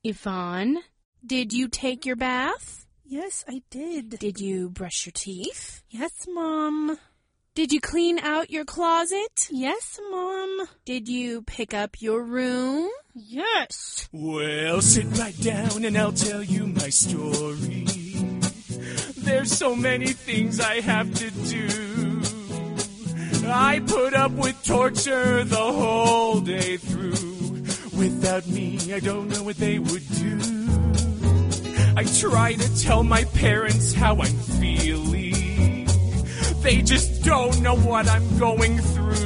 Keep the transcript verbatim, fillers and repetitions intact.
Yvonne, did you take your bath? Yes, I did. Did you brush your teeth? Yes, Mom. Did you clean out your closet? Yes, Mom. Did you pick up your room? Yes. Well, sit right down and I'll tell you my story. There's so many things I have to do. I put up with torture the whole day through. Without me, I don't know what they would do. I try to tell my parents how I'm feeling. They just don't know what I'm going through.